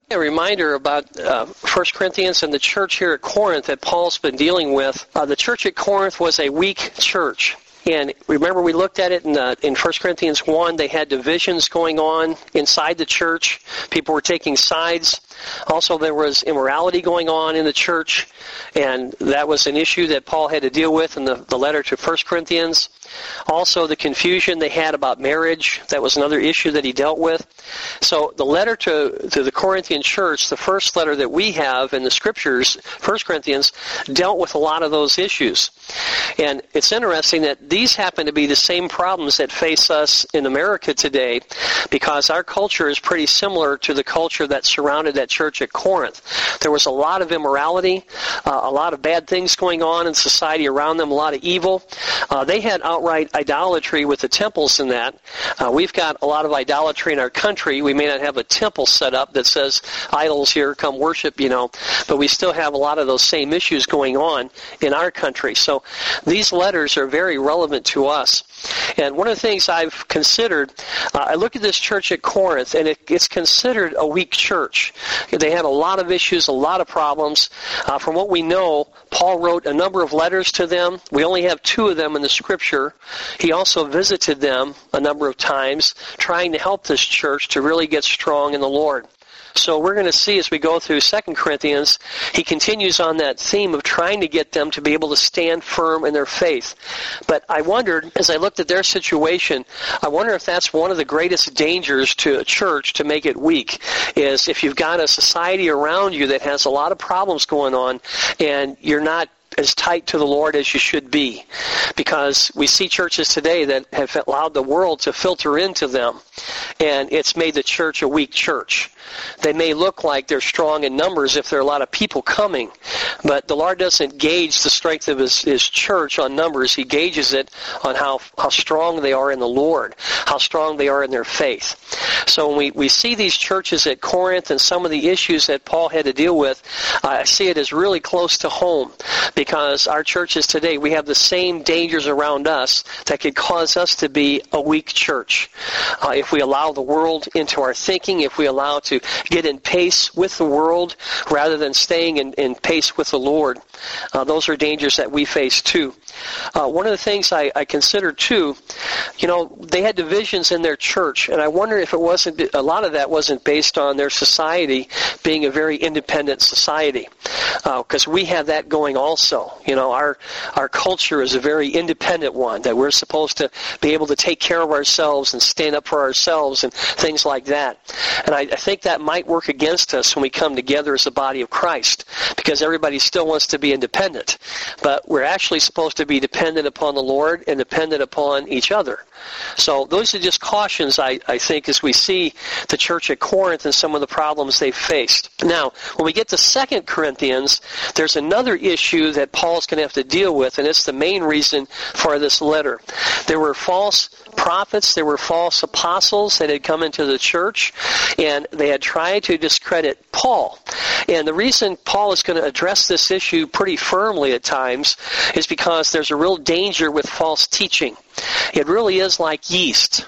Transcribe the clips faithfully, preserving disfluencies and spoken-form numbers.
A reminder about uh, First Corinthians and the church here at Corinth that Paul's been dealing with. Uh, the church at Corinth was a weak church. And remember, we looked at it in, uh, in First Corinthians one. They had divisions going on inside the church. People were taking sides. Also, there was immorality going on in the church, and that was an issue that Paul had to deal with in the, the letter to First Corinthians. Also, the confusion they had about marriage, that was another issue that he dealt with. So the letter to, to the Corinthian church, the first letter that we have in the Scriptures, First Corinthians, dealt with a lot of those issues. And it's interesting that these happen to be the same problems that face us in America today, because our culture is pretty similar to the culture that surrounded that church at Corinth. There was a lot of immorality, uh, a lot of bad things going on in society around them, a lot of evil. Uh, they had outright idolatry with the temples in that. Uh, we've got a lot of idolatry in our country. We may not have a temple set up that says, idols here, come worship, you know, but we still have a lot of those same issues going on in our country. So these letters are very relevant to us. And one of the things I've considered, uh, I look at this church at Corinth, and it, it's considered a weak church. They had a lot of issues, a lot of problems. Uh, from what we know, Paul wrote a number of letters to them. We only have two of them in the Scripture. He also visited them a number of times, trying to help this church to really get strong in the Lord. So we're going to see as we go through Second Corinthians, he continues on that theme of trying to get them to be able to stand firm in their faith. But I wondered, as I looked at their situation, I wonder if that's one of the greatest dangers to a church to make it weak, is if you've got a society around you that has a lot of problems going on and you're not as tight to the Lord as you should be. Because we see churches today that have allowed the world to filter into them, and it's made the church a weak church. They may look like they're strong in numbers if there are a lot of people coming, but the Lord doesn't gauge the strength of his, his church on numbers. He gauges it on how, how strong they are in the Lord, how strong they are in their faith. So when we, we see these churches at Corinth and some of the issues that Paul had to deal with, uh, I see it as really close to home, because our churches today, we have the same dangers around us that could cause us to be a weak church. Uh, if we allow the world into our thinking, if we allow to get in pace with the world rather than staying in, in pace with the Lord, uh, those are dangers that we face too. Uh, one of the things I, I consider too, you know, they had divisions in their church, and I wonder if it wasn't, a lot of that wasn't based on their society being a very independent society, because uh, we have that going also. You know, our our culture is a very independent one, that we're supposed to be able to take care of ourselves and stand up for ourselves and things like that. And I, I think that might work against us when we come together as the body of Christ, because everybody still wants to be independent. But we're actually supposed to be dependent upon the Lord and dependent upon each other. So those are just cautions, I, I think, as we see the church at Corinth and some of the problems they faced. Now, when we get to Second Corinthians, there's another issue that Paul's going to have to deal with, and it's the main reason for this letter. There were false prophets, there were false apostles that had come into the church, and they had tried to discredit Paul. And the reason Paul is going to address this issue pretty firmly at times is because there's a real danger with false teaching. It really is like yeast.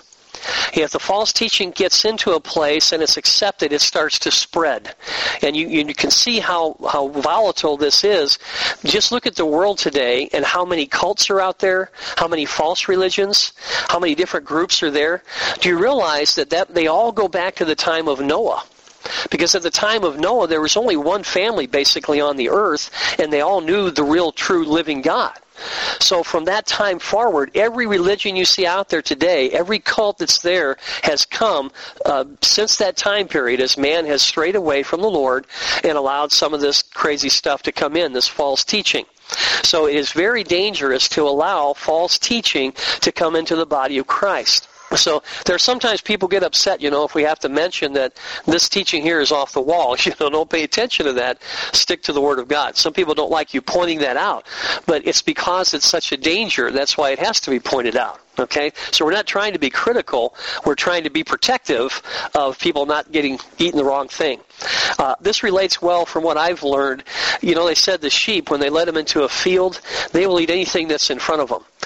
If the false teaching gets into a place and it's accepted, it starts to spread. And you, you can see how, how volatile this is. Just look at the world today and how many cults are out there, how many false religions, how many different groups are there. Do you realize that, that they all go back to the time of Noah? Because at the time of Noah, there was only one family basically on the earth, and they all knew the real, true, living God. So from that time forward, every religion you see out there today, every cult that's there has come uh, since that time period, as man has strayed away from the Lord and allowed some of this crazy stuff to come in, this false teaching. So it is very dangerous to allow false teaching to come into the body of Christ. So there's sometimes people get upset, you know, if we have to mention that this teaching here is off the wall. You know, don't pay attention to that. Stick to the Word of God. Some people don't like you pointing that out, but it's because it's such a danger. That's why it has to be pointed out. Okay? So we're not trying to be critical. We're trying to be protective of people not getting eating the wrong thing. Uh, this relates well from what I've learned. You know, they said the sheep, when they let them into a field, they will eat anything that's in front of them.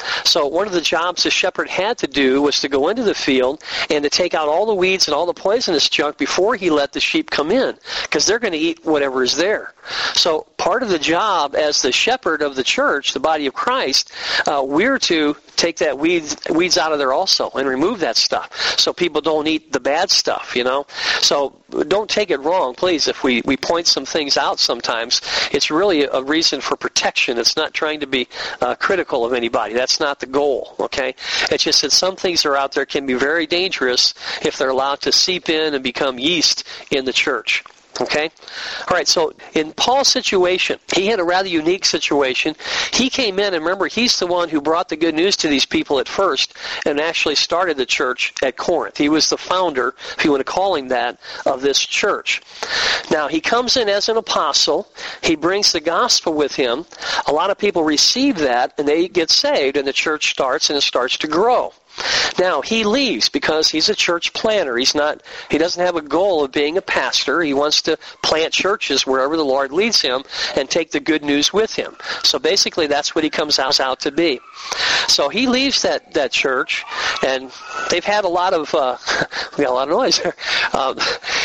So one of the jobs the shepherd had to do was to go into the field and to take out all the weeds and all the poisonous junk before he let the sheep come in, because they're going to eat whatever is there. So part of the job as the shepherd of the church, the body of Christ, uh, we're to take that weeds weeds out of there also and remove that stuff so people don't eat the bad stuff, you know. So don't take it wrong, please. If we, we point some things out sometimes, it's really a reason for protection. It's not trying to be uh, critical of anybody. That's not the goal, okay? It's just that some things are out there can be very dangerous if they're allowed to seep in and become yeast in the church. Okay? All right, so in Paul's situation, he had a rather unique situation. He came in, and remember, he's the one who brought the good news to these people at first and actually started the church at Corinth. He was the founder, if you want to call him that, of this church. Now, he comes in as an apostle. He brings the gospel with him. A lot of people receive that, and they get saved, and the church starts, and it starts to grow. Now, he leaves because he's a church planter. He's not, he doesn't have a goal of being a pastor. He wants to plant churches wherever the Lord leads him and take the good news with him. So basically, that's what he comes out, out to be. So he leaves that, that church, and they've had a lot of, uh, we got a lot of noise there. Um,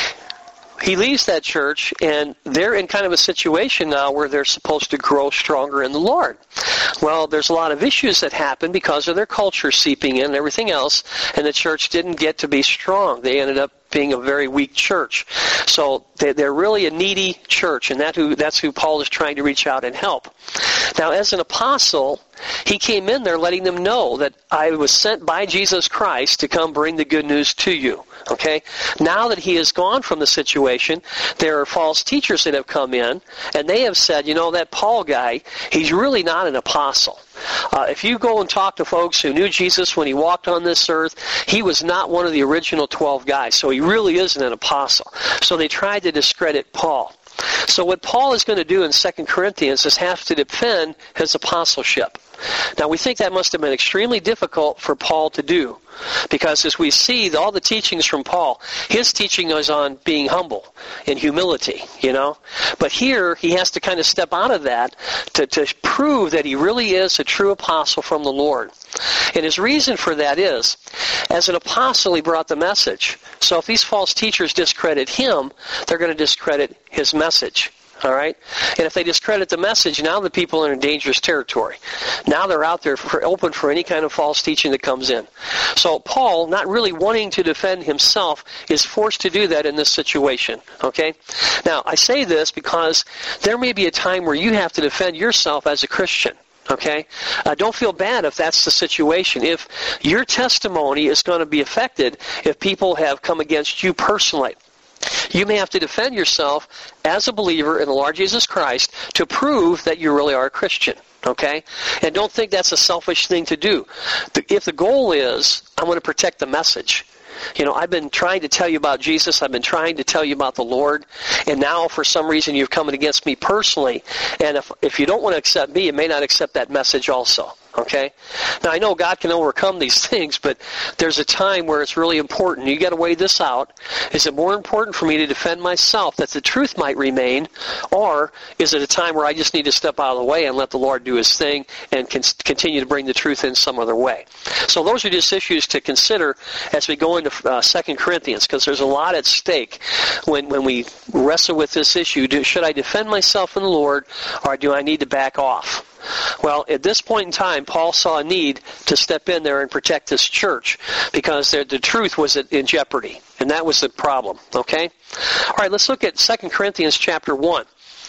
He leaves that church, and they're in kind of a situation now where they're supposed to grow stronger in the Lord. Well, there's a lot of issues that happen because of their culture seeping in and everything else, and the church didn't get to be strong. They ended up being a very weak church. So they're really a needy church, and that who, that's who Paul is trying to reach out and help. Now, as an apostle, he came in there letting them know that I was sent by Jesus Christ to come bring the good news to you. Okay? Now that he has gone from the situation, there are false teachers that have come in, and they have said, you know, that Paul guy, he's really not an apostle. Uh, if you go and talk to folks who knew Jesus when he walked on this earth, he was not one of the original twelve guys, so he really isn't an apostle. So they tried to discredit Paul. So what Paul is going to do in Second Corinthians is have to defend his apostleship. Now, we think that must have been extremely difficult for Paul to do, because as we see all the teachings from Paul, his teaching is on being humble and humility, you know. But here, he has to kind of step out of that to, to prove that he really is a true apostle from the Lord. And his reason for that is, as an apostle, he brought the message. So if these false teachers discredit him, they're going to discredit his message. All right? And if they discredit the message, now the people are in dangerous territory. Now they're out there for, open for any kind of false teaching that comes in. So Paul, not really wanting to defend himself, is forced to do that in this situation. Okay? Now, I say this because there may be a time where you have to defend yourself as a Christian. Okay? Uh, don't feel bad if that's the situation. If your testimony is going to be affected if people have come against you personally, you may have to defend yourself as a believer in the Lord Jesus Christ to prove that you really are a Christian. Okay? And don't think that's a selfish thing to do. If the goal is, I want to protect the message. You know, I've been trying to tell you about Jesus. I've been trying to tell you about the Lord. And now, for some reason, you've come against me personally. And if if you don't want to accept me, you may not accept that message also. Okay? Now, I know God can overcome these things, but there's a time where it's really important. You got to weigh this out. Is it more important for me to defend myself that the truth might remain, or is it a time where I just need to step out of the way and let the Lord do his thing and can continue to bring the truth in some other way? So those are just issues to consider as we go into uh, Second Corinthians, because there's a lot at stake when, when we wrestle with this issue. Do, should I defend myself in the Lord, or do I need to back off? Well, at this point in time, Paul saw a need to step in there and protect this church because the truth was in jeopardy, and that was the problem, okay? All right, let's look at Second Corinthians chapter one,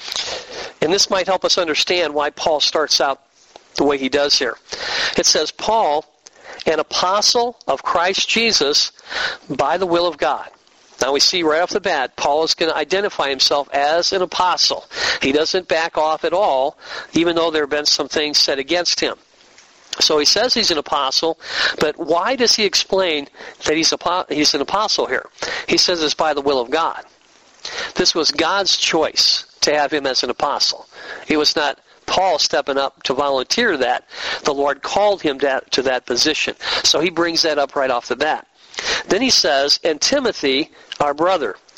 and this might help us understand why Paul starts out the way he does here. It says, Paul, an apostle of Christ Jesus by the will of God. Now we see right off the bat, Paul is going to identify himself as an apostle. He doesn't back off at all, even though there have been some things said against him. So he says he's an apostle, but why does he explain that he's, a, he's an apostle here? He says it's by the will of God. This was God's choice to have him as an apostle. It was not Paul stepping up to volunteer that. The Lord called him to, to that position. So he brings that up right off the bat. Then he says, and Timothy, our brother.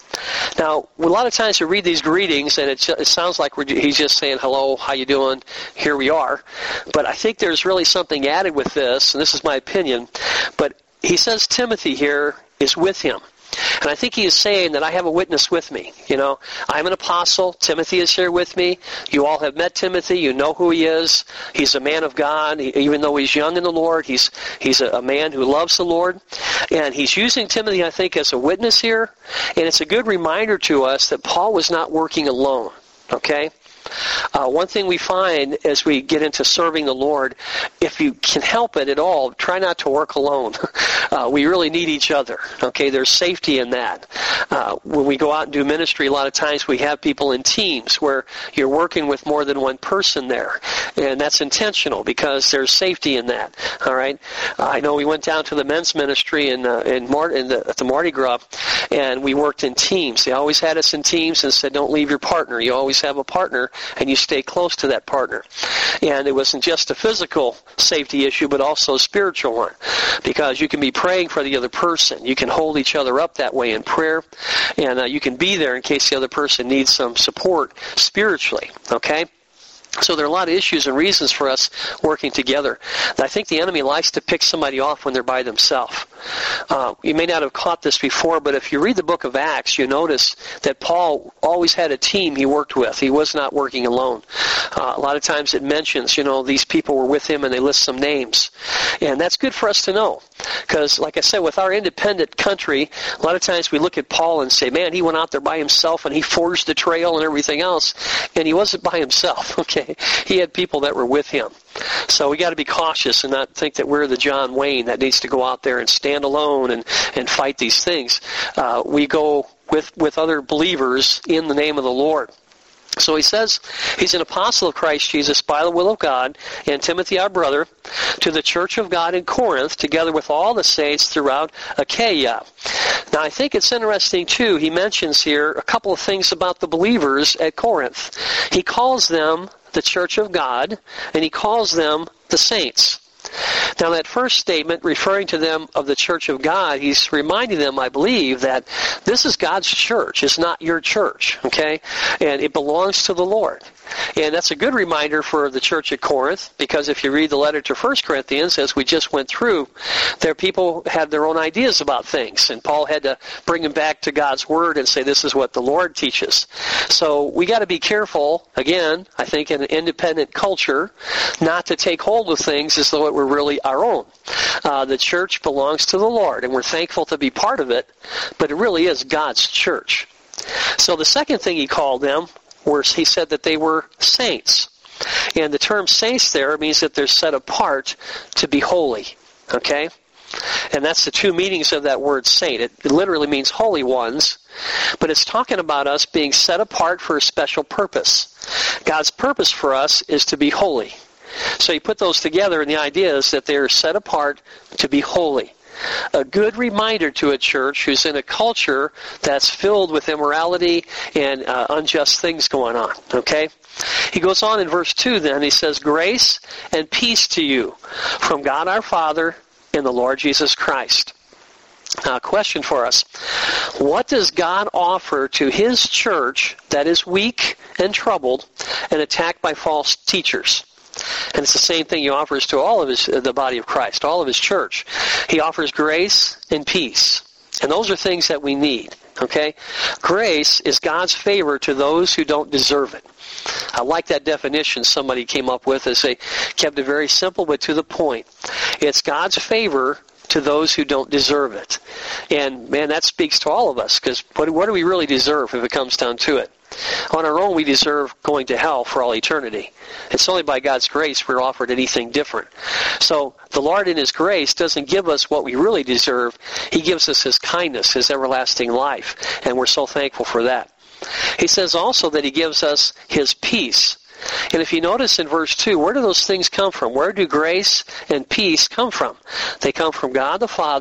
Now, a lot of times we read these greetings, and it, it sounds like we're, he's just saying, hello, how you doing? Here we are. But I think there's really something added with this, and this is my opinion. But he says Timothy here is with him. And I think he is saying that I have a witness with me. You know, I'm an apostle. Timothy is here with me. You all have met Timothy. You know who he is. He's a man of God. He, even though he's young in the Lord, he's he's a, a man who loves the Lord. And he's using Timothy, I think, as a witness here. And it's a good reminder to us that Paul was not working alone. Okay? Uh, one thing we find as we get into serving the Lord, if you can help it at all, try not to work alone. Uh, we really need each other. Okay, there's safety in that. Uh, when we go out and do ministry, a lot of times we have people in teams where you're working with more than one person there, and that's intentional because there's safety in that. All right, uh, I know we went down to the men's ministry in uh, in, Mar- in the, at the Mardi Gras, and we worked in teams. They always had us in teams and said, "Don't leave your partner. You always have a partner." And you stay close to that partner. And it wasn't just a physical safety issue, but also a spiritual one. Because you can be praying for the other person. You can hold each other up that way in prayer. And uh, you can be there in case the other person needs some support spiritually. Okay? So there are a lot of issues and reasons for us working together. I think the enemy likes to pick somebody off when they're by themselves. Uh, you may not have caught this before, but if you read the book of Acts, you notice that Paul always had a team he worked with. He was not working alone. Uh, a lot of times it mentions, you know, these people were with him and they list some names. And that's good for us to know. Because, like I said, with our independent country, a lot of times we look at Paul and say, man, he went out there by himself and he forged the trail and everything else. And he wasn't by himself, okay? He had people that were with him. So we got to be cautious and not think that we're the John Wayne that needs to go out there and stand alone and, and fight these things. Uh, we go with, with other believers in the name of the Lord. So he says he's an apostle of Christ Jesus by the will of God, and Timothy our brother, to the church of God in Corinth, together with all the saints throughout Achaia. Now I think it's interesting too, he mentions here a couple of things about the believers at Corinth. He calls them the church of God, and he calls them the saints. Now that first statement, referring to them of the church of God, he's reminding them, I believe, that this is God's church. It's not your church, okay? And it belongs to the Lord. And that's a good reminder for the church at Corinth, because if you read the letter to First Corinthians, as we just went through, there people had their own ideas about things, and Paul had to bring them back to God's Word and say, this is what the Lord teaches. So we got to be careful, again, I think in an independent culture, not to take hold of things as though it were really our own. Uh, the church belongs to the Lord, and we're thankful to be part of it, but it really is God's church. So the second thing he called them, where he said that they were saints. And the term saints there means that they're set apart to be holy. Okay? And that's the two meanings of that word saint. It literally means holy ones, but it's talking about us being set apart for a special purpose. God's purpose for us is to be holy. So you put those together, and the idea is that they're set apart to be holy. A good reminder to a church who's in a culture that's filled with immorality and uh, unjust things going on. Okay? He goes on in verse two then, he says, grace and peace to you from God our Father and the Lord Jesus Christ. Now, a question for us. What does God offer to His church that is weak and troubled and attacked by false teachers? And it's the same thing He offers to all of his, the body of Christ, all of His church. He offers grace and peace. And those are things that we need. Okay? Grace is God's favor to those who don't deserve it. I like that definition somebody came up with as they kept it very simple but to the point. It's God's favor to those who don't deserve it. And, man, that speaks to all of us, because what, what do we really deserve if it comes down to it? On our own, we deserve going to hell for all eternity. It's only by God's grace we're offered anything different. So the Lord in His grace doesn't give us what we really deserve. He gives us His kindness, His everlasting life, and we're so thankful for that. He says also that He gives us His peace. And if you notice in verse two, where do those things come from? Where do grace and peace come from? They come from God the Father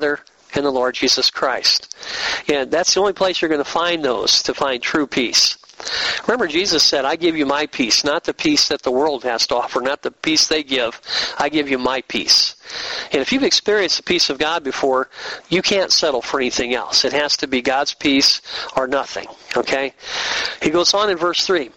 in the Lord Jesus Christ. And that's the only place you're going to find those, to find true peace. Remember, Jesus said, I give you my peace, not the peace that the world has to offer, not the peace they give. I give you my peace. And if you've experienced the peace of God before, you can't settle for anything else. It has to be God's peace or nothing. Okay? He goes on in verse three.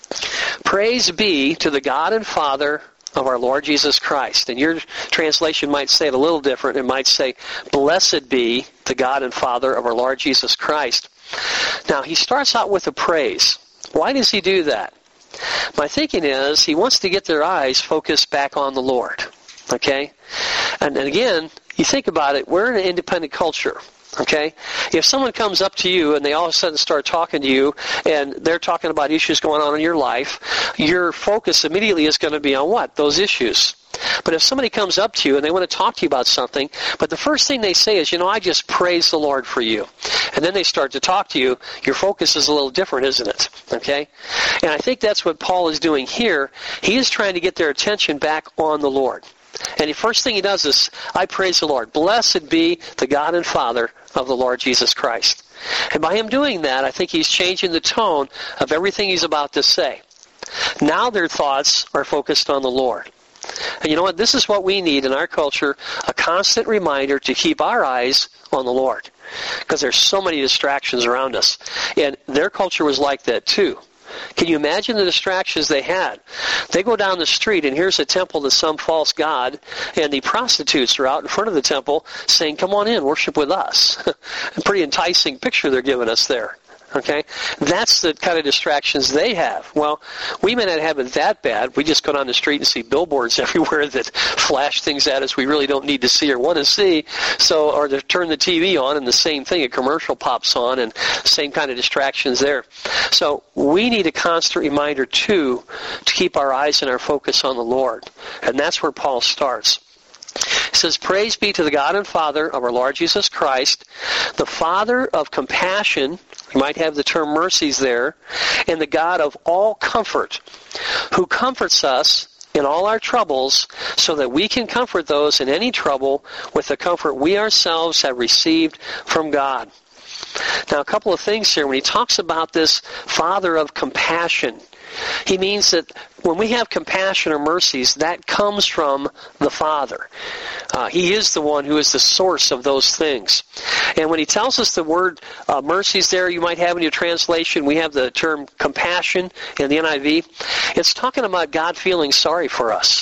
Praise be to the God and Father of our Lord Jesus Christ. And your translation might say it a little different. It might say, blessed be the God and Father of our Lord Jesus Christ. Now, he starts out with a praise. Why does he do that? My thinking is he wants to get their eyes focused back on the Lord. Okay? And, and again, you think about it, we're in an independent culture. Okay? If someone comes up to you and they all of a sudden start talking to you and they're talking about issues going on in your life, your focus immediately is going to be on what? Those issues. But if somebody comes up to you and they want to talk to you about something, but the first thing they say is, you know, I just praise the Lord for you. And then they start to talk to you, your focus is a little different, isn't it? Okay? And I think that's what Paul is doing here. He is trying to get their attention back on the Lord. And the first thing he does is, I praise the Lord. Blessed be the God and Father of the Lord Jesus Christ. And by him doing that, I think he's changing the tone of everything he's about to say. Now their thoughts are focused on the Lord. And you know what? This is what we need in our culture, a constant reminder to keep our eyes on the Lord. Because there's so many distractions around us. And their culture was like that too. Can you imagine the distractions they had? They go down the street and here's a temple to some false god, and the prostitutes are out in front of the temple saying, come on in, worship with us. A pretty enticing picture they're giving us there. Okay? That's the kind of distractions they have. Well, we may not have it that bad. We just go down the street and see billboards everywhere that flash things at us we really don't need to see or want to see. So, or to turn the T V on and the same thing, a commercial pops on and same kind of distractions there. So we need a constant reminder too to keep our eyes and our focus on the Lord. And that's where Paul starts. He says, praise be to the God and Father of our Lord Jesus Christ, the Father of compassion, you might have the term mercies there, and the God of all comfort, who comforts us in all our troubles, so that we can comfort those in any trouble with the comfort we ourselves have received from God. Now, a couple of things here. When he talks about this Father of compassion, he means that when we have compassion or mercies, that comes from the Father. Uh, he is the one who is the source of those things. And when he tells us the word uh, mercies there, you might have in your translation, we have the term compassion in the N I V. It's talking about God feeling sorry for us.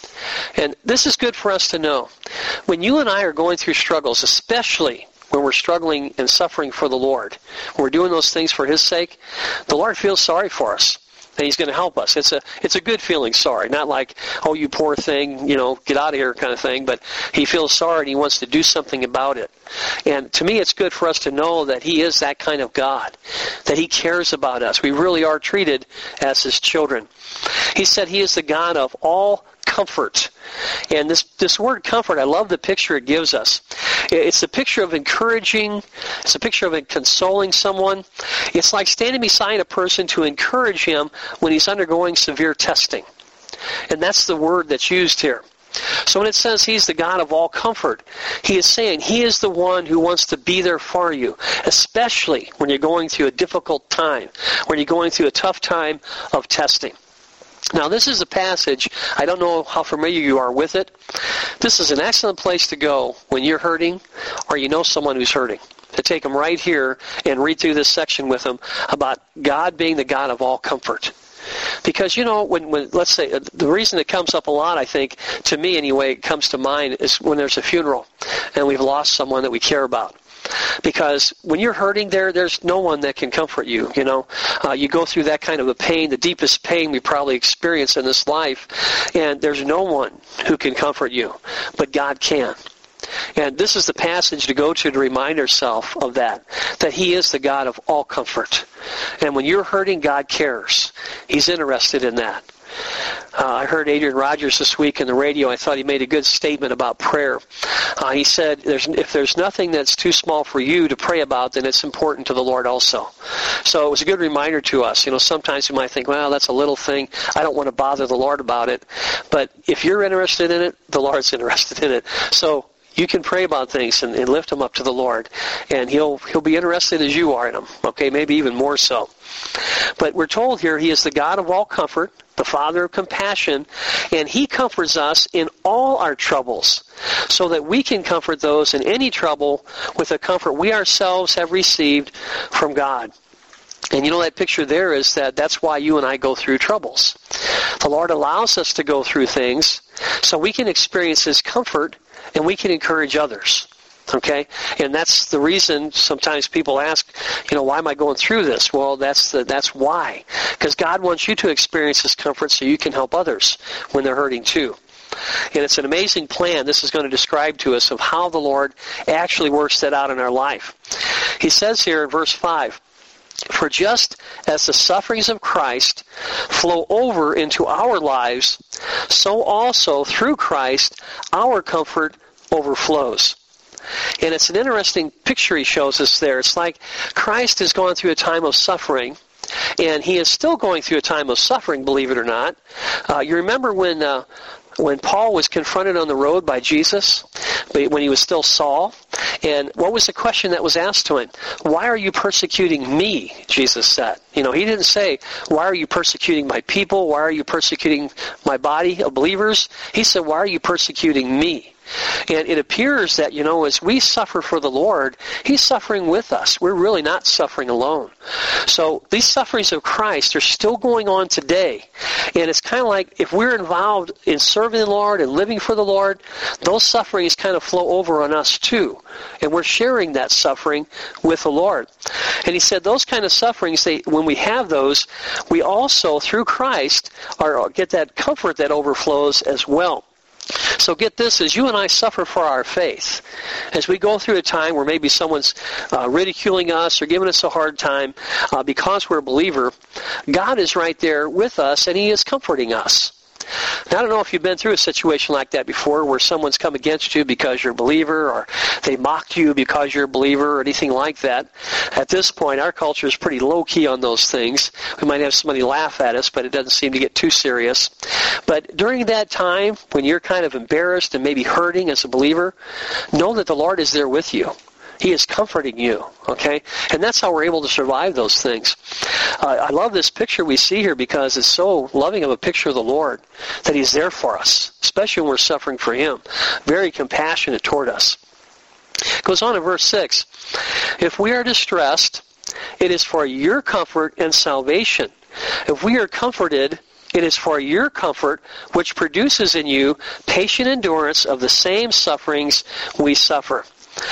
And this is good for us to know. When you and I are going through struggles, especially when we're struggling and suffering for the Lord, when we're doing those things for his sake, the Lord feels sorry for us. And he's going to help us. It's a it's a good feeling sorry. Not like, oh, you poor thing, you know, get out of here kind of thing. But he feels sorry and he wants to do something about it. And to me, it's good for us to know that he is that kind of God, that he cares about us. We really are treated as his children. He said he is the God of all comfort. And this, this word comfort, I love the picture it gives us. It's a picture of encouraging. It's a picture of consoling someone. It's like standing beside a person to encourage him when he's undergoing severe testing. And that's the word that's used here. So when it says he's the God of all comfort, he is saying he is the one who wants to be there for you, especially when you're going through a difficult time, when you're going through a tough time of testing. Now, this is a passage, I don't know how familiar you are with it. This is an excellent place to go when you're hurting or you know someone who's hurting. To take them right here and read through this section with them about God being the God of all comfort. Because, you know, when, when let's say, the reason it comes up a lot, I think, to me anyway, it comes to mind, is when there's a funeral and we've lost someone that we care about. Because when you're hurting there, there's no one that can comfort you, you know. Uh, you go through that kind of a pain, the deepest pain we probably experience in this life, and there's no one who can comfort you, but God can. And this is the passage to go to to remind ourselves of that, that he is the God of all comfort. And when you're hurting, God cares. He's interested in that. Uh, I heard Adrian Rogers this week in the radio. I thought he made a good statement about prayer. Uh, he said, there's, if there's nothing that's too small for you to pray about, then it's important to the Lord also. So it was a good reminder to us. You know, sometimes we might think, well, that's a little thing. I don't want to bother the Lord about it. But if you're interested in it, the Lord's interested in it. So you can pray about things and, and lift them up to the Lord. And he'll he'll be interested as you are in them. Okay, maybe even more so. But we're told here he is the God of all comfort, the Father of compassion, and he comforts us in all our troubles so that we can comfort those in any trouble with the comfort we ourselves have received from God. And you know, that picture there is that that's why you and I go through troubles. The Lord allows us to go through things so we can experience his comfort and we can encourage others. Okay? And that's the reason sometimes people ask, you know, why am I going through this? Well, that's the, that's why. Because God wants you to experience his comfort so you can help others when they're hurting too. And it's an amazing plan this is going to describe to us of how the Lord actually works that out in our life. He says here in verse five, "For just as the sufferings of Christ flow over into our lives, so also through Christ our comfort overflows." And it's an interesting picture he shows us there. It's like Christ has gone through a time of suffering, and he is still going through a time of suffering, believe it or not. Uh, you remember when uh, when Paul was confronted on the road by Jesus, when he was still Saul? And what was the question that was asked to him? "Why are you persecuting me?" Jesus said. You know, he didn't say, "Why are you persecuting my people? Why are you persecuting my body of believers?" He said, "Why are you persecuting me?" And it appears that, you know, as we suffer for the Lord, he's suffering with us. We're really not suffering alone. So these sufferings of Christ are still going on today. And it's kind of like if we're involved in serving the Lord and living for the Lord, those sufferings kind of flow over on us too. And we're sharing that suffering with the Lord. And he said those kind of sufferings, they, when we have those, we also, through Christ, are, get that comfort that overflows as well. So get this, as you and I suffer for our faith, as we go through a time where maybe someone's uh, ridiculing us or giving us a hard time uh, because we're a believer, God is right there with us and he is comforting us. Now, I don't know if you've been through a situation like that before where someone's come against you because you're a believer, or they mocked you because you're a believer, or anything like that. At this point, our culture is pretty low-key on those things. We might have somebody laugh at us, but it doesn't seem to get too serious. But during that time, when you're kind of embarrassed and maybe hurting as a believer, know that the Lord is there with you. He is comforting you, okay? And that's how we're able to survive those things. Uh, I love this picture we see here because it's so loving of a picture of the Lord, that he's there for us, especially when we're suffering for him. Very compassionate toward us. It goes on in verse six. "If we are distressed, it is for your comfort and salvation. If we are comforted, it is for your comfort, which produces in you patient endurance of the same sufferings we suffer."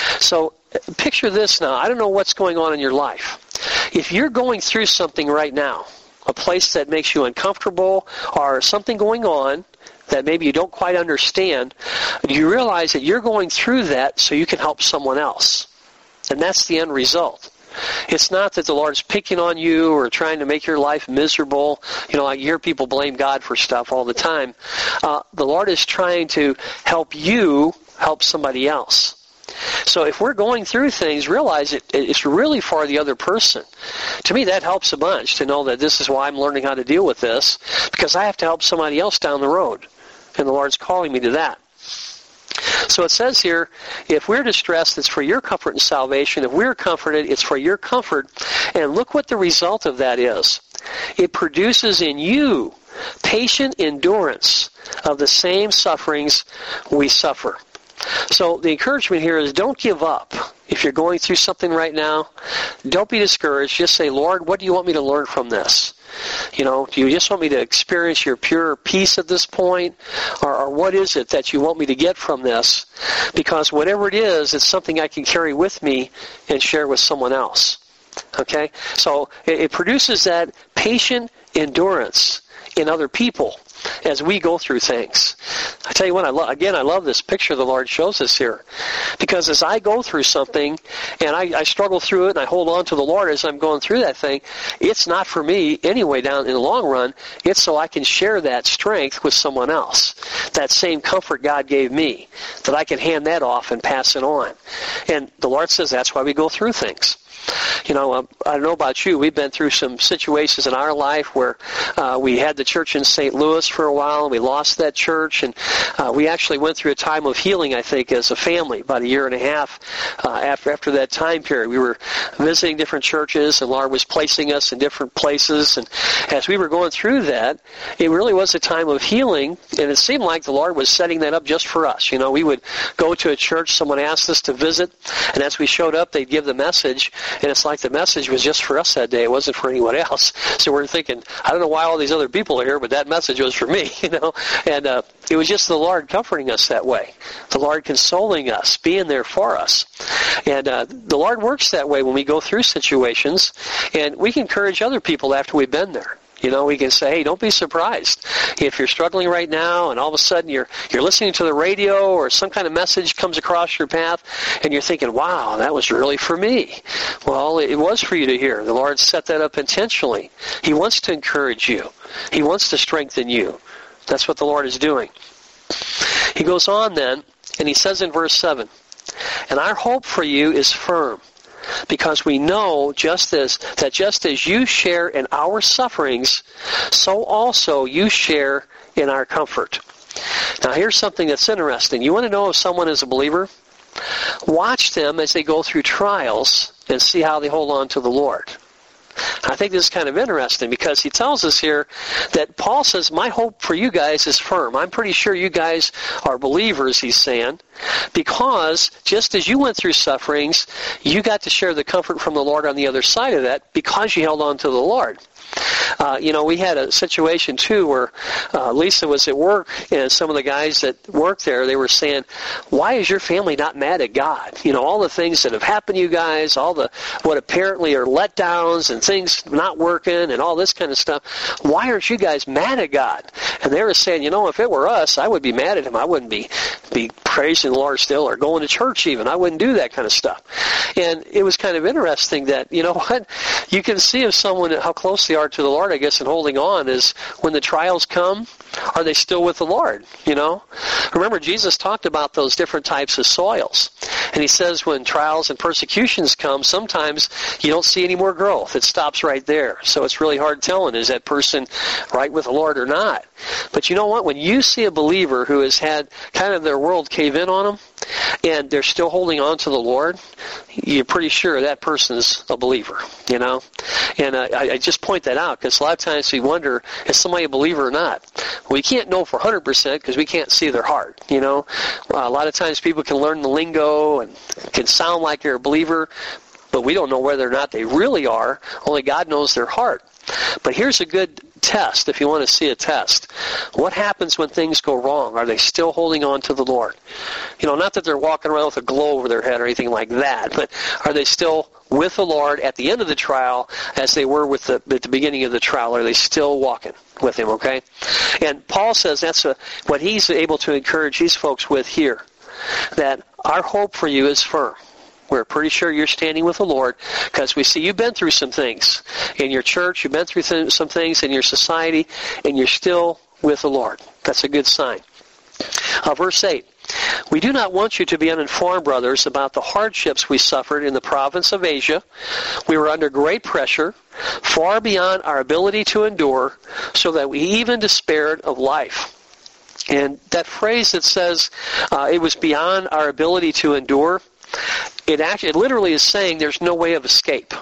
So picture this now. I don't know what's going on in your life. If you're going through something right now, a place that makes you uncomfortable or something going on that maybe you don't quite understand, you realize that you're going through that so you can help someone else. And that's the end result. It's not that the Lord's picking on you or trying to make your life miserable. You know, I hear people blame God for stuff all the time. Uh, the Lord is trying to help you help somebody else. So if we're going through things, realize it, it's really for the other person. To me, that helps a bunch to know that this is why I'm learning how to deal with this, because I have to help somebody else down the road. And the Lord's calling me to that. So it says here, if we're distressed, it's for your comfort and salvation. If we're comforted, it's for your comfort. And look what the result of that is. It produces in you patient endurance of the same sufferings we suffer. So the encouragement here is don't give up. If you're going through something right now, don't be discouraged. Just say, "Lord, what do you want me to learn from this? You know, do you just want me to experience your pure peace at this point? Or, or what is it that you want me to get from this? Because whatever it is, it's something I can carry with me and share with someone else." Okay? So it, it produces that patient endurance in other people as we go through things. I tell you what, I lo- again, I love this picture the Lord shows us here. Because as I go through something, and I, I struggle through it, and I hold on to the Lord as I'm going through that thing, it's not for me anyway down in the long run. It's so I can share that strength with someone else. That same comfort God gave me, that I can hand that off and pass it on. And the Lord says that's why we go through things. You know, um, I don't know about you. We've been through some situations in our life where uh, we had the church in Saint Louis for a while, and we lost that church, and uh, we actually went through a time of healing, I think, as a family, about a year and a half uh, after after that time period. We were visiting different churches, and Lord was placing us in different places, and as we were going through that, it really was a time of healing, and it seemed like the Lord was setting that up just for us. You know, we would go to a church, someone asked us to visit, and as we showed up, they'd give the message, and it's like the message was just for us that day. It wasn't for anyone else. So we're thinking, I don't know why all these other people are here, but that message was for me, you know. And uh, it was just the Lord comforting us that way. The Lord consoling us, being there for us. And uh, the Lord works that way when we go through situations, and we can encourage other people after we've been there. You know, we can say, hey, don't be surprised. If you're struggling right now and all of a sudden you're you're listening to the radio or some kind of message comes across your path and you're thinking, wow, that was really for me. Well, it was for you to hear. The Lord set that up intentionally. He wants to encourage you. He wants to strengthen you. That's what the Lord is doing. He goes on then, and he says in verse seven, and our hope for you is firm, because we know just as that just as you share in our sufferings, so also you share in our comfort. Now here's something that's interesting. You want to know if someone is a believer? Watch them as they go through trials and see how they hold on to the Lord. I think this is kind of interesting because he tells us here that Paul says, my hope for you guys is firm. I'm pretty sure you guys are believers, he's saying, because just as you went through sufferings, you got to share the comfort from the Lord on the other side of that because you held on to the Lord. Uh, you know, we had a situation, too, where uh, Lisa was at work, and some of the guys that worked there, they were saying, why is your family not mad at God? You know, all the things that have happened to you guys, all the what apparently are letdowns and things not working and all this kind of stuff. Why aren't you guys mad at God? And they were saying, you know, if it were us, I would be mad at him. I wouldn't be, be praising the Lord still or going to church even. I wouldn't do that kind of stuff. And it was kind of interesting that, you know what, you can see if someone, how close they are to the Lord, I guess, and holding on is when the trials come, are they still with the Lord, you know? Remember, Jesus talked about those different types of soils. And he says when trials and persecutions come, sometimes you don't see any more growth. It stops right there. So it's really hard telling, is that person right with the Lord or not? But you know what? When you see a believer who has had kind of their world cave in on them, and they're still holding on to the Lord, you're pretty sure that person's a believer, you know? And uh, I, I just point that out because a lot of times we wonder, is somebody a believer or not? We can't know for one hundred percent because we can't see their heart, you know? Uh, a lot of times people can learn the lingo and can sound like they're a believer, but we don't know whether or not they really are. Only God knows their heart. But here's a good test, if you want to see a test. What happens when things go wrong? Are they still holding on to the Lord? You know, not that they're walking around with a glow over their head or anything like that, but are they still with the Lord at the end of the trial as they were with the, at the beginning of the trial? Are they still walking with Him, okay? And Paul says that's a, what he's able to encourage these folks with here, that our hope for you is firm. We're pretty sure you're standing with the Lord because we see you've been through some things in your church, you've been through th- some things in your society, and you're still with the Lord. That's a good sign. Uh, verse eight, we do not want you to be uninformed, brothers, about the hardships we suffered in the province of Asia. We were under great pressure, far beyond our ability to endure, so that we even despaired of life. And that phrase that says uh, it was beyond our ability to endure, It actually, it literally is saying there's no way of escape.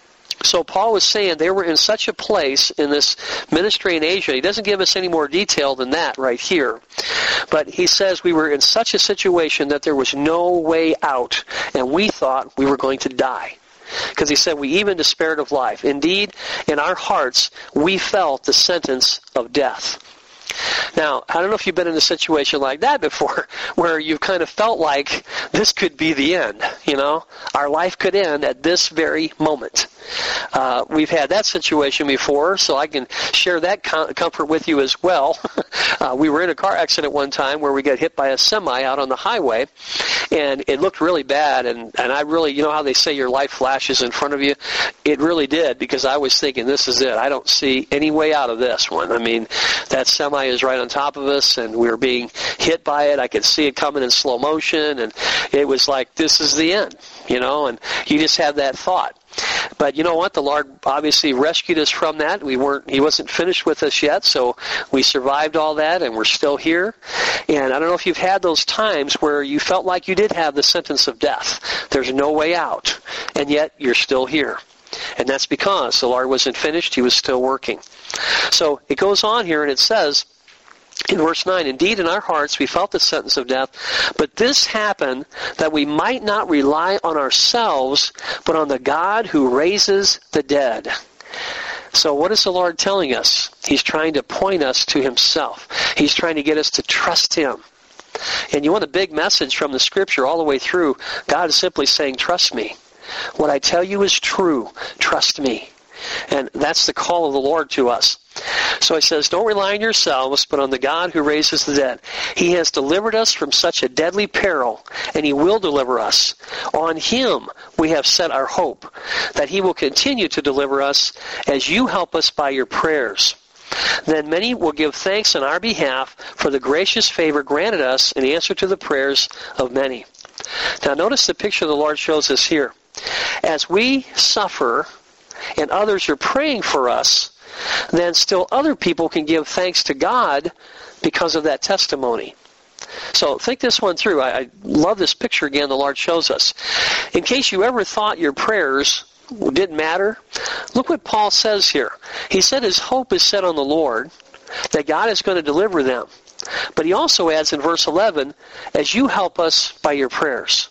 So Paul was saying they were in such a place in this ministry in Asia. He doesn't give us any more detail than that right here. But he says we were in such a situation that there was no way out, and we thought we were going to die. Because he said we even despaired of life. Indeed, in our hearts, we felt the sentence of death. Now, I don't know if you've been in a situation like that before, where you've kind of felt like this could be the end, you know? Our life could end at this very moment. Uh, we've had that situation before, so I can share that com- comfort with you as well. uh, we were in a car accident one time where we got hit by a semi out on the highway, and it looked really bad, and, and I really, you know how they say your life flashes in front of you? It really did, because I was thinking, this is it. I don't see any way out of this one. I mean, that semi is right on top of us, and we were being hit by it. I could see it coming in slow motion, and it was like, this is the end, you know, and you just have that thought. But you know what? The Lord obviously rescued us from that. We weren't, He wasn't finished with us yet, so we survived all that, and we're still here. And I don't know if you've had those times where you felt like you did have the sentence of death. There's no way out, and yet you're still here. And that's because the Lord wasn't finished. He was still working. So it goes on here, and it says, in verse nine, indeed in our hearts we felt the sentence of death, but this happened that we might not rely on ourselves, but on the God who raises the dead. So what is the Lord telling us? He's trying to point us to Himself. He's trying to get us to trust Him. And you want a big message from the Scripture all the way through. God is simply saying, trust me. What I tell you is true. Trust me. And that's the call of the Lord to us. So He says, don't rely on yourselves, but on the God who raises the dead. He has delivered us from such a deadly peril, and He will deliver us. On Him we have set our hope, that He will continue to deliver us as you help us by your prayers. Then many will give thanks on our behalf for the gracious favor granted us in answer to the prayers of many. Now notice the picture the Lord shows us here. As we suffer and others are praying for us, then still other people can give thanks to God because of that testimony. So think this one through. I, I love this picture again the Lord shows us. In case you ever thought your prayers didn't matter, look what Paul says here. He said his hope is set on the Lord, that God is going to deliver them. But he also adds in verse eleven, as you help us by your prayers.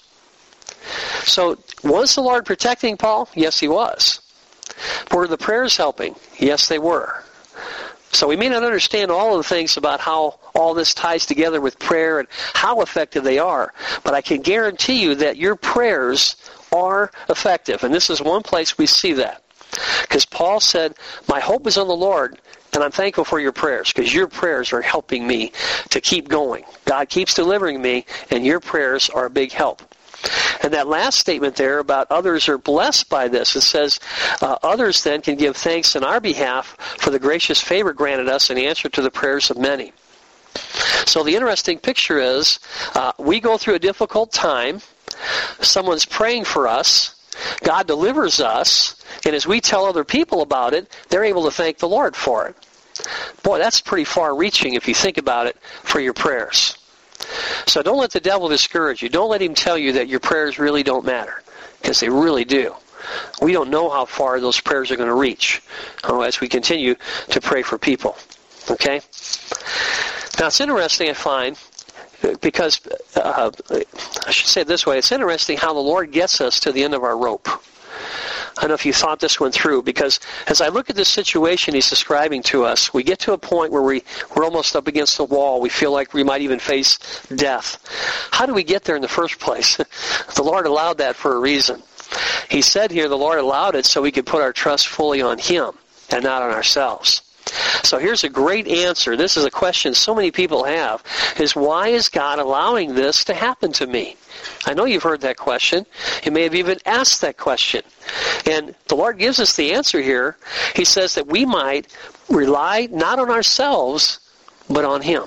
So was the Lord protecting Paul? Yes, He was. Were the prayers helping? Yes, they were. So we may not understand all of the things about how all this ties together with prayer and how effective they are, but I can guarantee you that your prayers are effective. And this is one place we see that. Because Paul said, my hope is on the Lord, and I'm thankful for your prayers, because your prayers are helping me to keep going. God keeps delivering me, and your prayers are a big help. And that last statement there about others are blessed by this, it says, uh, others then can give thanks on our behalf for the gracious favor granted us in answer to the prayers of many. So the interesting picture is, uh, we go through a difficult time, someone's praying for us, God delivers us, and as we tell other people about it, they're able to thank the Lord for it. Boy, that's pretty far-reaching if you think about it for your prayers. So don't let the devil discourage you. Don't let him tell you that your prayers really don't matter, because they really do. We don't know how far those prayers are going to reach oh, as we continue to pray for people. Okay? Now, it's interesting, I find, because, uh, I should say it this way, it's interesting how the Lord gets us to the end of our rope. I don't know if you thought this one through, because as I look at this situation He's describing to us, we get to a point where we, we're almost up against the wall. We feel like we might even face death. How do we get there in the first place? The Lord allowed that for a reason. He said here the Lord allowed it so we could put our trust fully on Him and not on ourselves. So here's a great answer. This is a question so many people have, is why is God allowing this to happen to me? I know you've heard that question. You may have even asked that question. And the Lord gives us the answer here. He says that we might rely not on ourselves, but on Him.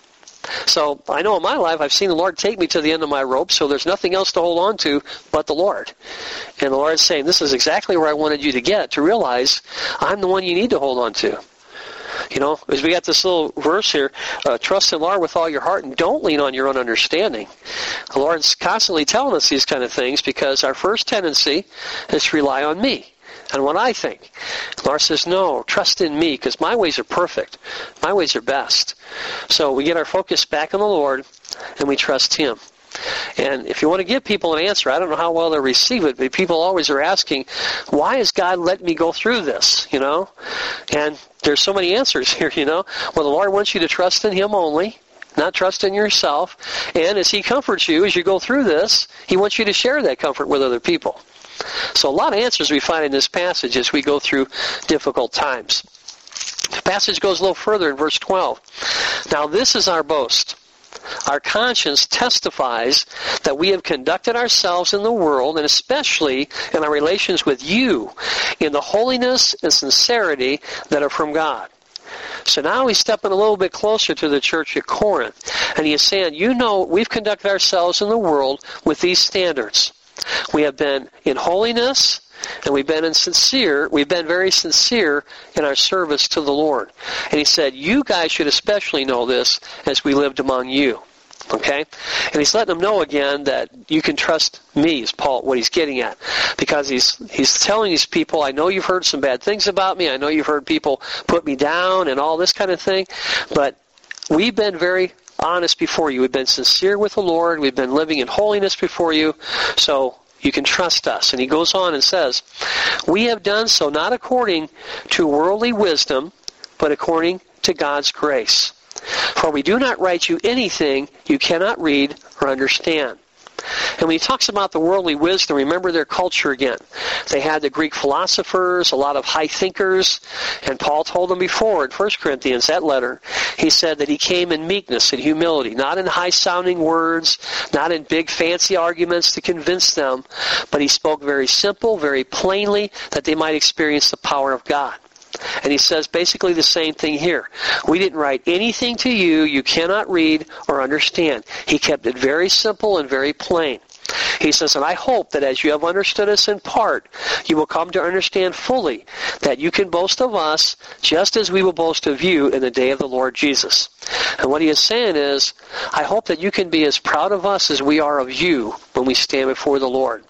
So I know in my life I've seen the Lord take me to the end of my rope, so there's nothing else to hold on to but the Lord. And the Lord's saying, this is exactly where I wanted you to get, to realize I'm the one you need to hold on to. You know, as we got this little verse here, uh, trust in the Lord with all your heart and don't lean on your own understanding. The Lord's constantly telling us these kind of things because our first tendency is to rely on me and what I think. The Lord says, no, trust in me because my ways are perfect. My ways are best. So we get our focus back on the Lord and we trust Him. And if you want to give people an answer, I don't know how well they'll receive it, but people always are asking, why is God letting me go through this, you know? And there's so many answers here, you know? Well, the Lord wants you to trust in Him only, not trust in yourself. And as He comforts you as you go through this, He wants you to share that comfort with other people. So a lot of answers we find in this passage as we go through difficult times. The passage goes a little further in verse twelve. Now this is our boast. Our conscience testifies that we have conducted ourselves in the world, and especially in our relations with you, in the holiness and sincerity that are from God. So now he's stepping a little bit closer to the church at Corinth, and he is saying, you know, we've conducted ourselves in the world with these standards. We have been in holiness, and we've been in sincere, we've been very sincere in our service to the Lord. And he said, you guys should especially know this as we lived among you. Okay? And he's letting them know again that you can trust me, is Paul, what he's getting at. Because he's he's telling these people, I know you've heard some bad things about me, I know you've heard people put me down and all this kind of thing, but we've been very honest before you. We've been sincere with the Lord, we've been living in holiness before you, so you can trust us. And he goes on and says, we have done so not according to worldly wisdom, but according to God's grace. For we do not write you anything you cannot read or understand. And when he talks about the worldly wisdom, remember their culture again. They had the Greek philosophers, a lot of high thinkers, and Paul told them before in First Corinthians, that letter, he said that he came in meekness and humility, not in high-sounding words, not in big fancy arguments to convince them, but he spoke very simple, very plainly, that they might experience the power of God. And he says basically the same thing here. We didn't write anything to you you cannot read or understand. He kept it very simple and very plain. He says, and I hope that as you have understood us in part, you will come to understand fully that you can boast of us just as we will boast of you in the day of the Lord Jesus. And what he is saying is, I hope that you can be as proud of us as we are of you when we stand before the Lord.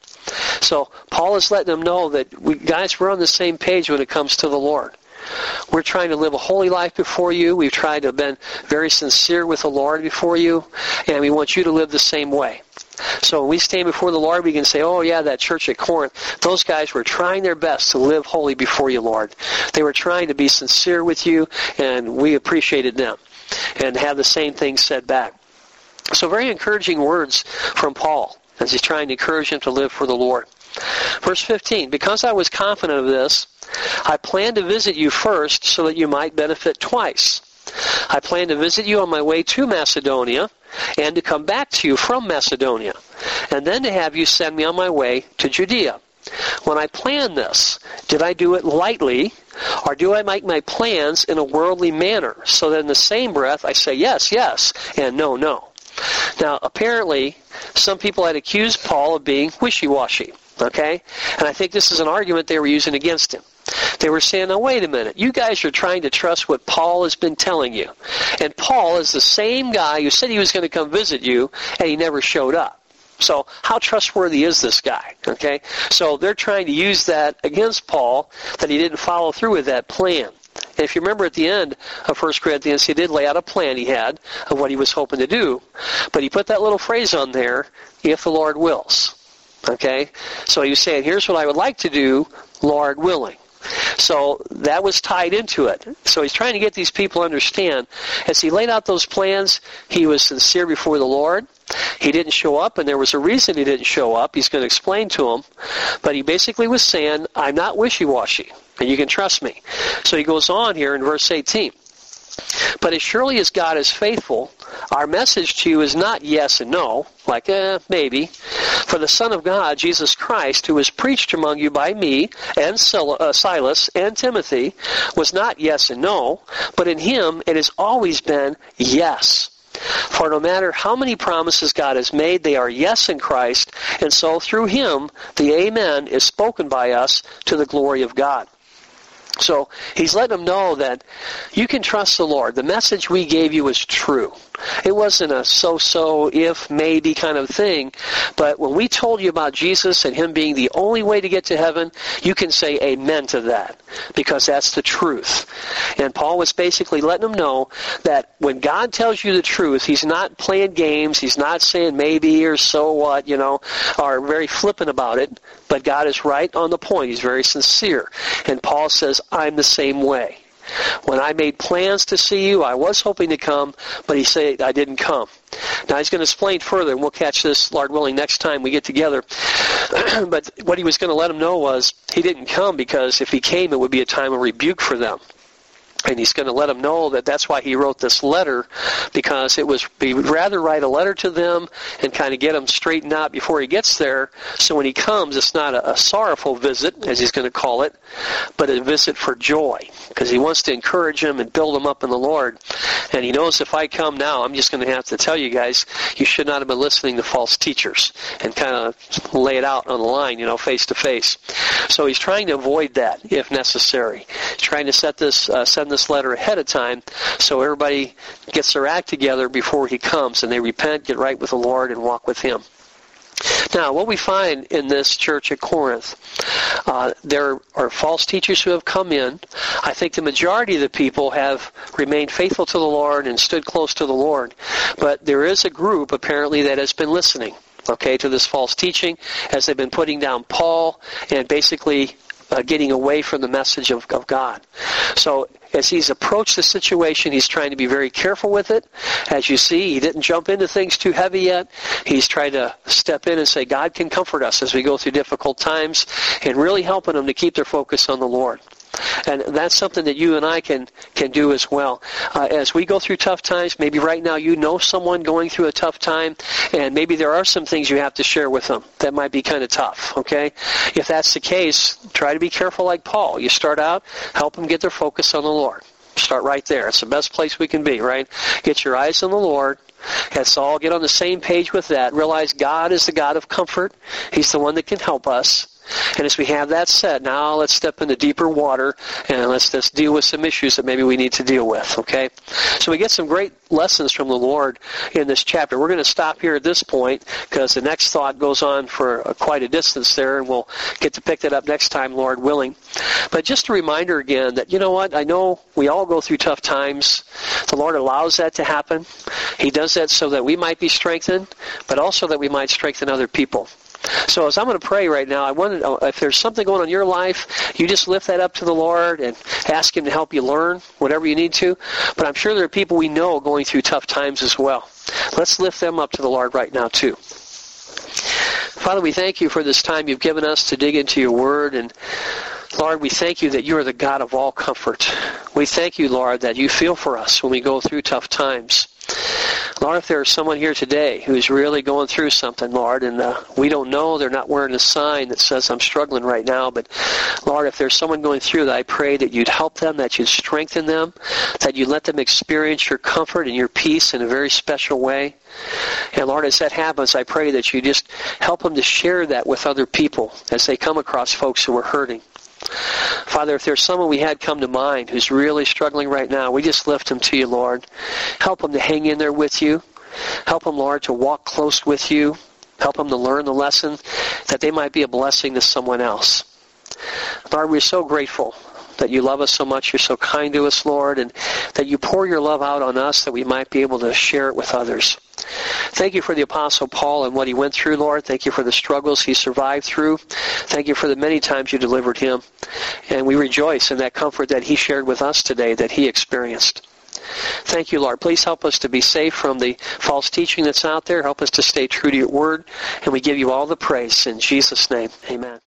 So Paul is letting them know that, we, guys, we're on the same page when it comes to the Lord. We're trying to live a holy life before you. We've tried to have been very sincere with the Lord before you, and we want you to live the same way. So when we stand before the Lord, we can say, oh yeah, that church at Corinth, those guys were trying their best to live holy before you, Lord. They were trying to be sincere with you, and we appreciated them, and have the same thing said back. So very encouraging words from Paul as he's trying to encourage him to live for the Lord. Verse fifteen, because I was confident of this, I planned to visit you first so that you might benefit twice. I planned to visit you on my way to Macedonia and to come back to you from Macedonia, and then to have you send me on my way to Judea. When I planned this, did I do it lightly, or do I make my plans in a worldly manner, so that in the same breath I say yes, yes, and no, no? Now, apparently, some people had accused Paul of being wishy-washy, okay? And I think this is an argument they were using against him. They were saying, now wait a minute, you guys are trying to trust what Paul has been telling you. And Paul is the same guy who said he was going to come visit you, and he never showed up. So how trustworthy is this guy? Okay? So they're trying to use that against Paul, that he didn't follow through with that plan. And if you remember at the end of First Corinthians, he did lay out a plan he had of what he was hoping to do. But he put that little phrase on there, if the Lord wills. Okay? So he was saying, here's what I would like to do, Lord willing. So that was tied into it. So he's trying to get these people to understand, as he laid out those plans, he was sincere before the Lord. He didn't show up, and there was a reason he didn't show up. He's going to explain to them. But he basically was saying, I'm not wishy-washy, and you can trust me. So he goes on here in verse eighteen. But as surely as God is faithful, our message to you is not yes and no, like eh, maybe. For the Son of God, Jesus Christ, who was preached among you by me and Silas and Timothy, was not yes and no, but in him it has always been yes. For no matter how many promises God has made, they are yes in Christ, and so through him the amen is spoken by us to the glory of God. So he's letting them know that you can trust the Lord. The message we gave you is true. It wasn't a so-so, if, maybe kind of thing. But when we told you about Jesus and him being the only way to get to heaven, you can say amen to that, because that's the truth. And Paul was basically letting them know that when God tells you the truth, he's not playing games. He's not saying maybe or so what, you know, or very flippant about it. But God is right on the point. He's very sincere. And Paul says, I'm the same way. When I made plans to see you, I was hoping to come, but he said I didn't come. Now he's going to explain further, and we'll catch this, Lord willing, next time we get together. But what he was going to let them know was he didn't come because if he came, it would be a time of rebuke for them. And he's going to let them know that that's why he wrote this letter, because it was he would rather write a letter to them and kind of get them straightened out before he gets there. So when he comes, it's not a, a sorrowful visit, as he's going to call it, but a visit for joy, because he wants to encourage them and build them up in the Lord. And he knows if I come now, I'm just going to have to tell you guys, you should not have been listening to false teachers, and kind of lay it out on the line, you know, face to face. So he's trying to avoid that if necessary. He's trying to set this, uh, send this letter ahead of time so everybody gets their act together before he comes and they repent, get right with the Lord, and walk with him. Now, what we find in this church at Corinth, uh, there are false teachers who have come in. I think the majority of the people have remained faithful to the Lord and stood close to the Lord. But there is a group, apparently, that has been listening, okay, to this false teaching as they've been putting down Paul and basically uh, getting away from the message of, of God. So as he's approached the situation, he's trying to be very careful with it. As you see, he didn't jump into things too heavy yet. He's trying to step in and say, God can comfort us as we go through difficult times, and really helping them to keep their focus on the Lord. And that's something that you and I can, can do as well. Uh, as we go through tough times, maybe right now you know someone going through a tough time, and maybe there are some things you have to share with them that might be kind of tough, okay? If that's the case, try to be careful like Paul. You start out, help them get their focus on the Lord. Start right there. It's the best place we can be, right? Get your eyes on the Lord. Let's all get on the same page with that. Realize God is the God of comfort. He's the one that can help us. And as we have that set, now let's step into deeper water and let's just deal with some issues that maybe we need to deal with, okay? So we get some great lessons from the Lord in this chapter. We're going to stop here at this point because the next thought goes on for quite a distance there, and we'll get to pick that up next time, Lord willing. But just a reminder again that, you know what, I know we all go through tough times. The Lord allows that to happen. He does that so that we might be strengthened, but also that we might strengthen other people. So as I'm going to pray right now, I want to, if there's something going on in your life, you just lift that up to the Lord and ask Him to help you learn whatever you need to. But I'm sure there are people we know going through tough times as well. Let's lift them up to the Lord right now too. Father, we thank you for this time you've given us to dig into your word. And Lord, we thank you that you are the God of all comfort. We thank you, Lord, that you feel for us when we go through tough times. Lord, if there's someone here today who's really going through something, Lord, and uh, we don't know, they're not wearing a sign that says, I'm struggling right now, but Lord, if there's someone going through that, I pray that you'd help them, that you'd strengthen them, that you'd let them experience your comfort and your peace in a very special way. And Lord, as that happens, I pray that you just help them to share that with other people as they come across folks who are hurting. Father, if there's someone we had come to mind who's really struggling right now, we just lift them to you, Lord. Help them to hang in there with you. Help them, Lord, to walk close with you. Help them to learn the lesson that they might be a blessing to someone else. Lord, we're so grateful that you love us so much. You're so kind to us, Lord, and that you pour your love out on us that we might be able to share it with others. Thank you for the Apostle Paul and what he went through, Lord. Thank you for the struggles he survived through. Thank you for the many times you delivered him. And we rejoice in that comfort that he shared with us today, that he experienced. Thank you, Lord. Please help us to be safe from the false teaching that's out there. Help us to stay true to your word. And we give you all the praise in Jesus' name. Amen.